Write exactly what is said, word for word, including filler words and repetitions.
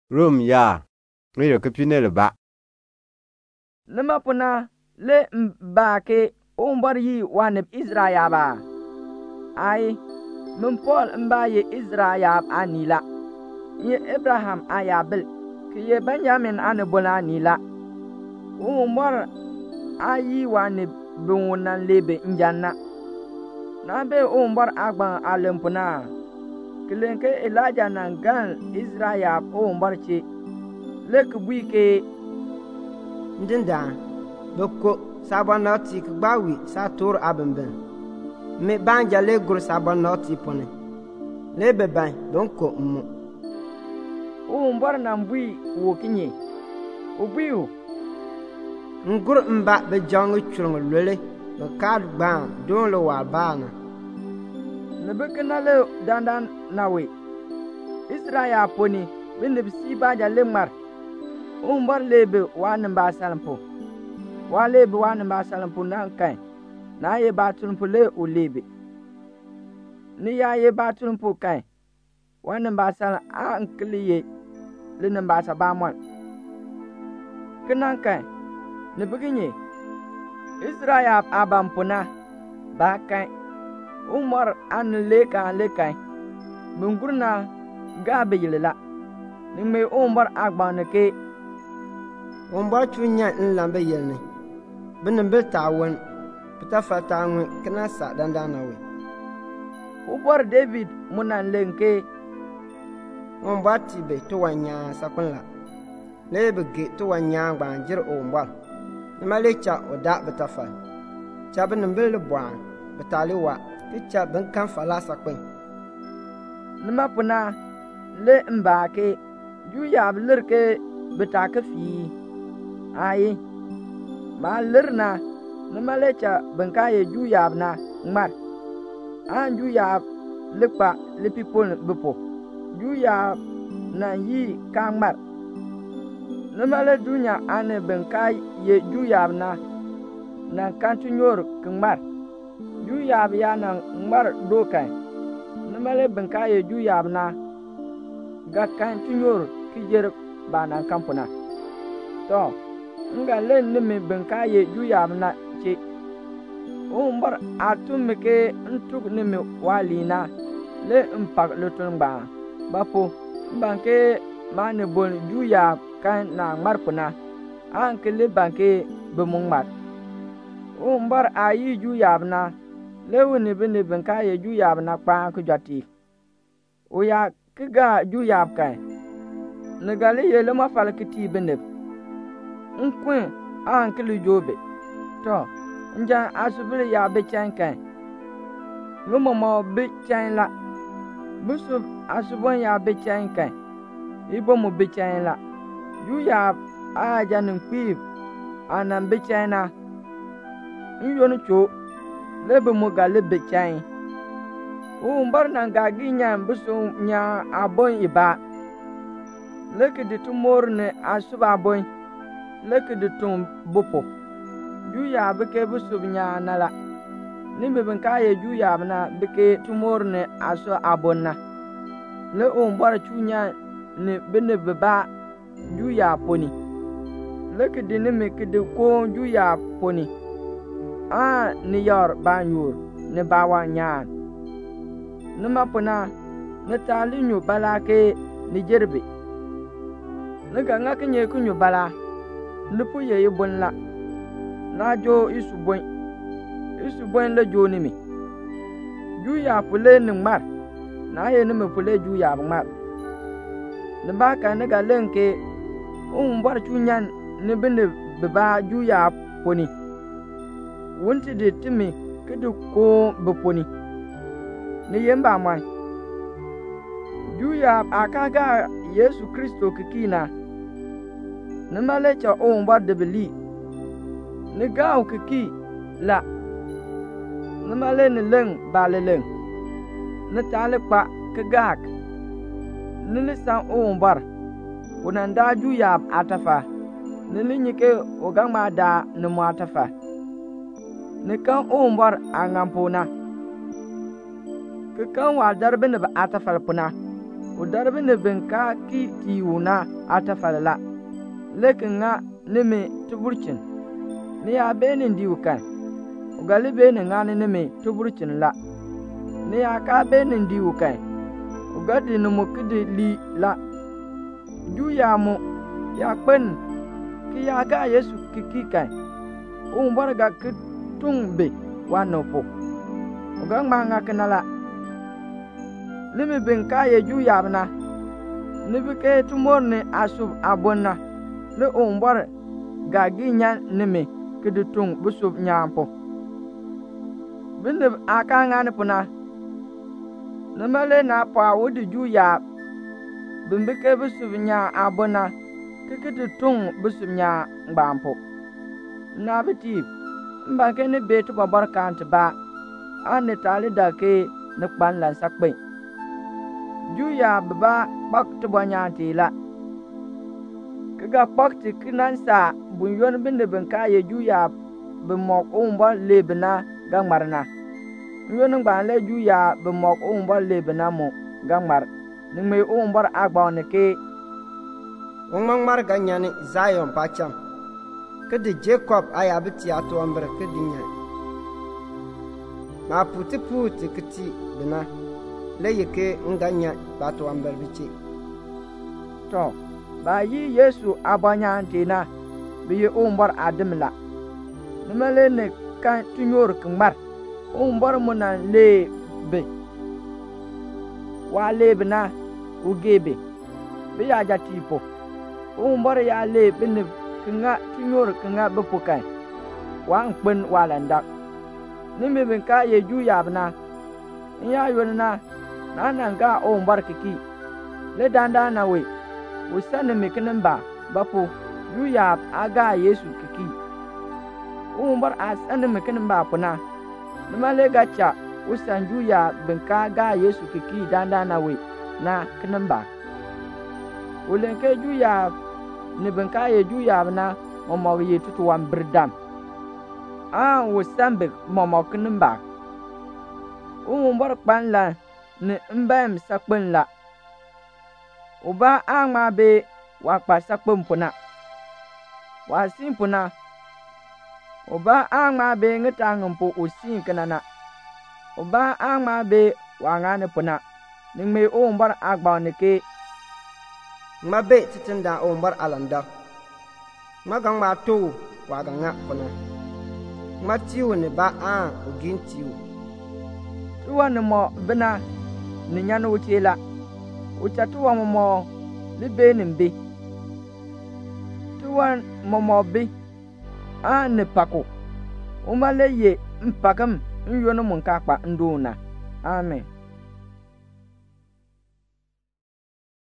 Rum ya ngiro kipinel ba. Nima puna le mba ke umbar yi wanib Israya ba. Ai, min Paul mba ye Israya anila. Ye Abraham ayabil, ki ye Benjamin anibula anila. Umbar ayi wanib bunwunan lebe injanna. Na be umbar agban alimpuna. Kilenke Elijah nan gan Israya umbar ce. Lek buike ndinda boko sabon noti kbawi sa tur abemben me banja le gur sabon noti pone le beban donc mu umbar nan bui wokinye ubiu ngur mba be jangu churung lele be kad ban don lo wa bana ne bekena le dandan nawe Israya poni bin bisi baja le mar umbar lebe wanin ba salampo wa lebe wanin ba salampo nan kai na ye batulumpo le o lebe ni ya ye batulumpo kai wanin ba salam a nkliye le nan ba sa ba mon kinan kai ne biginye Israya abampuna ba kai umar an le kan le kai mungurna gabe yilala ni me umar agban ke umbar chunya nlambe yelne binin bil tawon pita fatangwe kana sa dandana we ubar David munan lenke umbar tibe to wanya sakunla lebe ge to wanya gbanjir umbar nimalecha oda bitafa chabinin bil bwa bitaliwa kicha bin kan fala sakwen nima puna le mbake juya blirke bitaka fi ayi ma lirna nima lecha binka ye juya na ngmar an juya likpa lipipol bipo juya na yi ka ngmar nima le dunya ane binka ye juya na na kantu nyor kngmar juya ya na ngmar dokai nima le binka ye juya na ga kantu nyor kijer bana kampuna to nga len nimi binka ye juya na ce umbar atum ke ntuk nimi walina le mpak lutun ba bapo banke mane bon juya kan na marpuna an ke le banke bumungmat umbar ayi juya na le woni bini binka ye juya na pa ku jati o ya kiga juya kai nagali ye le ma falkiti binib nkwen an kili jobe to njan asubili ya be chen kan ngumo mo be chen la busu asubon ya be chen kan ibo mo be chen la yu ya a janin kwib anan be chen na nyonu cho lebe mo ga le be chen u mbar nan ga ginya busu nya abon iba leke de tumor ne asuba boy leke de tum bopo juya beke busub nya nala nimbe ben kaye juya bana beke tumor ne aso abonna le on bora chunya ne bene beba juya poni leke de ne me ke de ko juya poni a ni yor banyur ne bawa nya ne mapona ne talinyu balake ni jerbe ne ganga kenye kunyu bala nupu ye yibon la na jo isu boy isu boy la jo ni mi juya pule ni mar na ye ni me pule juya mar ne ba ka ne ga lenke um bar chunyan ne bene be ba juya poni wonti de timi kedu ko be poni ne yemba mai juya akaga Yesu Kristo kikina ne malecha o mbar de beli ne gaaw kiki la ne male ne leng bale leng ne tale pa ke gak ne ne san o mbar unan da juya atafa ne ne nyike o gama da ne mo atafa ne kan o mbar angampona ke kan wa darbe ne ba atafa puna o darbi ni bin ka ki tiwuna atafalala lekinga nimi tuburcin ni ya benin diwukan o gali benin ngani nimi tuburcin la ni ya ka benin diwukan o gadi numu kidi li la ju ya mu ya kpen ki ya ga Yesu kiki kan o mbarga ki tung be wa nopo o ga nganga kanala nimi bin ka ye ju ya bana nibi ke tumor ni asub abonna le o mbar ga ginya nimi kidi tung busub nyampo binde aka ngani puna namale na pa wudi ju ya bimbi ke busub nya abona kikiti tung busub nya ngbampo na biti mba ke ni betu babar kan ba an ni tali da ke ni kpan lan sakpe ju ya baba bak to banya tila kaga pakti kinan sa bun yon binde ben ka ye ju ya be mok umba lebna gangmarna yon ngba le ju ya be mok umba lebna mo gangmar ni me umbar agba ne ke wongmangmar ganyani Zion pacham kedi Jacob aya biti ato amber kedi nya ma puti puti kiti bina le yeke nganya bato amber bichi to ba yi Yesu abanya antina biye umbar adimla nimale ne kan tunyor kmar umbar muna le be wa le bina ugebe bi ya ja tipo umbar ya le bin kinga tunyor kinga bepukai wa nkpen walanda nimbe bin ka ye ju yabna ya yonna nanan ga umbar kiki le danda na we usane mikinin ba bapo ju yab aga Yesu kiki umbar asane mikinin ba puna nimale gacha usan ju ya bin ka ga Yesu kiki danda na we na kinin ba ulen ke ju ya ni bin ka ye ju ya na momo ye tutu wan birdam a usan be momo kinin ba umbar kpan la ni mbam sakpen la uba angma be wa kpa sakpen puna wa sin puna uba angma be ngita ngumpu usin kanana uba angma be wa ngane puna ningme umbar agba ne ke ma be titinda umbar alanda ma gang ma to wa ganga puna ma tiwo ne ba a ugin tiwo tuwa ni mo bina ni nyani wuce la wuce tuwa mo mo li be ni mbi tuwa mo mo bi a ni pako umale ye mpakam nyonu mun kakpa nduna amen.